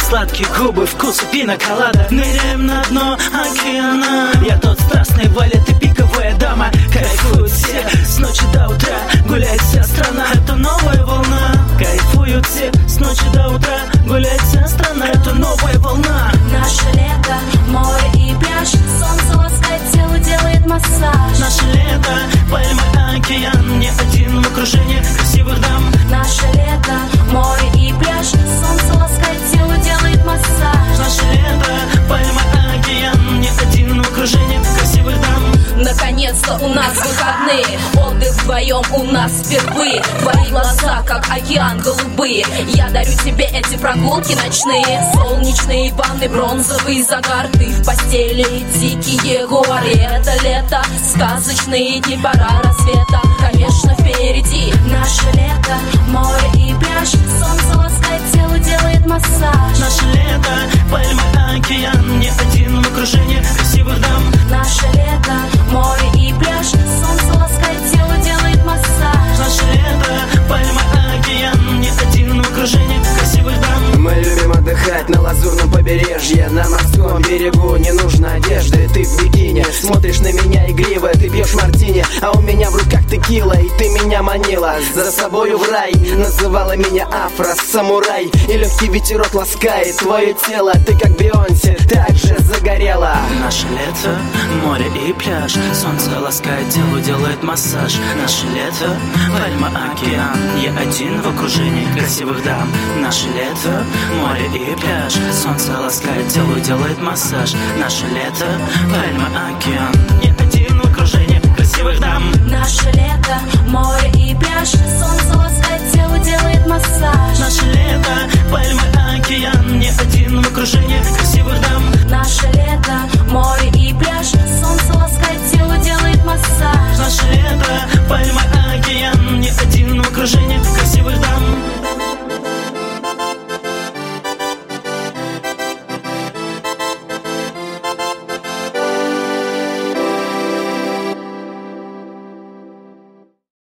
сладкие губы, вкус пина-колада. Ныряем на дно океана. Я тот страстный валет и пиковая дама. Кайфуют все с ночи до утра. Гуляет вся страна, это новая волна. Кайфуют все с ночи до утра. Гуляет вся страна, это новая волна. Наше лето, море и пляж. Солнце ласкает тело, делает массаж. Наше лето, пальмы, океан. Не один в окружении красивых дам. Наше лето, море и пляж. Солнце ласкает тело, делает массаж. Наше лето, пальмы, океан. Не один в окружении красивых дам. Наконец-то у нас выходные. Отдых вдвоем у нас впервые. Твои глаза, как океан, голубые. Я дарю тебе эти прогулки ночные. Солнечные ванны, бронзовый загар. Ты в постели, дикие горы. Это лето, сказочные дни, пора рассвета. Конечно, впереди наше лето, море и пляж. Солнце ласкает тело, делает массаж. Наше лето, пальмы, океан. Не один в окружении красивых дам. Наше лето, море и пляж. Солнце ласкает тело, делает массаж. Наше лето, пальмы, океан. Не один в окружении красивых дам. Мы любим отдыхать на лазурном побережье. На морском берегу не нужно одежды. Ты в бикини, смотришь на меня игриво. Ты пьешь мартини, а у меня в руках текила. И ты меня манила за собою в рай. Называла меня афро-самурай. И легкий ветерок ласкает твое тело. Ты как Бейонсе, так же загорела. Наше лето, море и пляж. Солнце ласкает тело, делает массаж. Наше лето, пальма, океан. Я один в окружении красивых дам. Наше лето, море и пляж. Солнце ласкает тело, делает массаж. Наше лето, пальма, океан. Я один в окружении красивых дам. Наше лето, море и пляж. Солнце ласкает тело, делает массаж. Наше лето, пальмы, океан. Не один в окружении красивых дам.